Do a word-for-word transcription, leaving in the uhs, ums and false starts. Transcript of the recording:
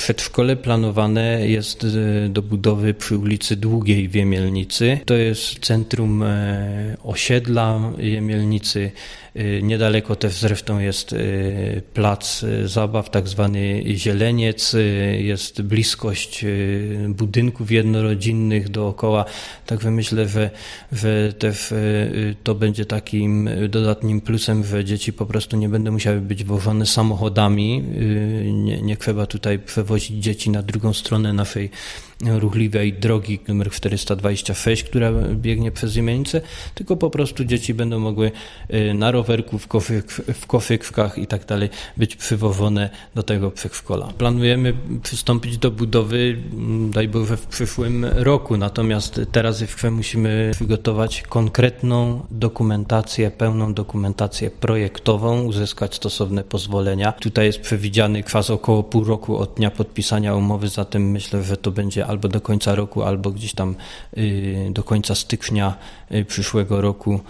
Przedszkole planowane jest do budowy przy ulicy Długiej w Jemielnicy. To jest centrum osiedla Jemielnicy. Niedaleko też zresztą jest plac zabaw, tak zwany Zieleniec. Jest bliskość budynków jednorodzinnych dookoła. Także myślę, że, że też to będzie takim dodatnim plusem, że dzieci po prostu nie będą musiały być wożone samochodami. Nie, nie trzeba tutaj przewozić dzieci na drugą stronę naszej ruchliwej drogi numer czterysta dwadzieścia sześć, która biegnie przez Jemienicę, tylko po prostu dzieci będą mogły na rowerku, w, koszyk, w koszykach i tak dalej być przywożone do tego przedszkola. Planujemy przystąpić do budowy, daj Boże, w przyszłym roku, natomiast teraz jeszcze musimy przygotować konkretną dokumentację, pełną dokumentację projektową, uzyskać stosowne pozwolenia. Tutaj jest przewidziany czas około pół roku od dnia podpisania umowy, zatem myślę, że to będzie albo do końca roku, albo gdzieś tam do końca stycznia przyszłego roku